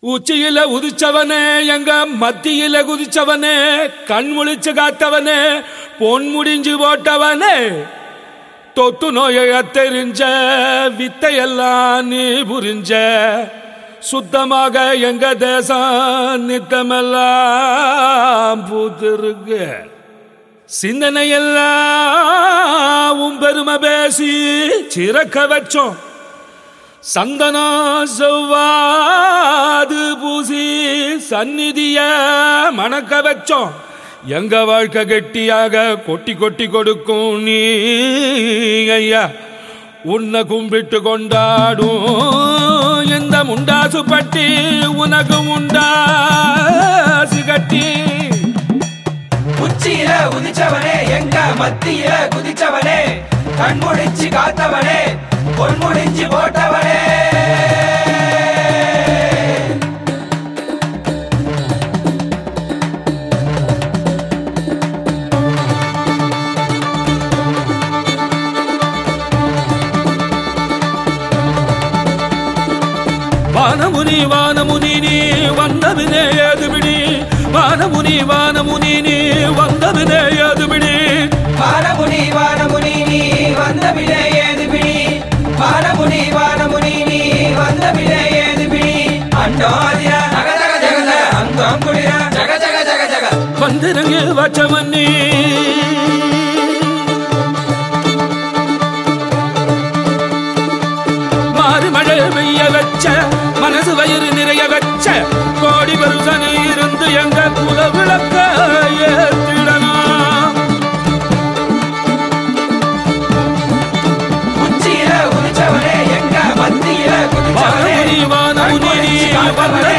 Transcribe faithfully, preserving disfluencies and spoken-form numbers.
உச்சியில உதிச்சவனே எங்க மத்தியில குதிச்சவனே கண் முழிச்சு காத்தவனே பொன் முடிஞ்சு போட்டவனே தொத்து நோய தெரிஞ்ச வித்தையெல்லாம் நீ புரிஞ்ச சுத்தமாக எங்க தேசம் நித்தமெல்லாம் பூத்திருக்கு சிந்தனையெல்லாம் உன் பெருமை பேசி சிறக்க வச்சோம் சந்தனா செவ்வாது பூசி சந்நிதிய மணக்க வச்சோம் எங்க வாழ்க்கை கெட்டியாக கொட்டி கொட்டி கொடுக்கும் நீ ஐயா உன்னை கும்பிட்டு கொண்டாடும் இந்த முண்டாசு பட்டி உனக்கு முண்டாசு கட்டி உச்சியில உதிச்சவனே எங்க மத்தியில குதிச்சவனே கண்முடிச்சு காத்தவனே பொன்முடிஞ்சு போட்டவனே வானமுனி வானமுனி நீ வந்தவினே ஏதுபிடி வானமுனி வானமுனி நீ வந்தவினே ஏதுபிடி வானமுனி வானமுனி நீ வந்தவினே ஏதுபிடி வானமுனி வானமுனி நீ வந்தவினே ஏதுபிடி அண்டோதிய ஜக ஜக ஜக அங்கம் குளிர ஜக ஜக ஜக ஜக வந்திரங்க வச்சவன்னி மாறு மழை பெய்ய வச்ச மனசு வயிறு நிறைய வச்ச கோடி வருஷனை இருந்து எங்க குல விளக்க ஏத்திடணும் உச்சியில உதிச்சவனே எங்க மத்தியில குதிச்சவனே வானமுனி வானமுனி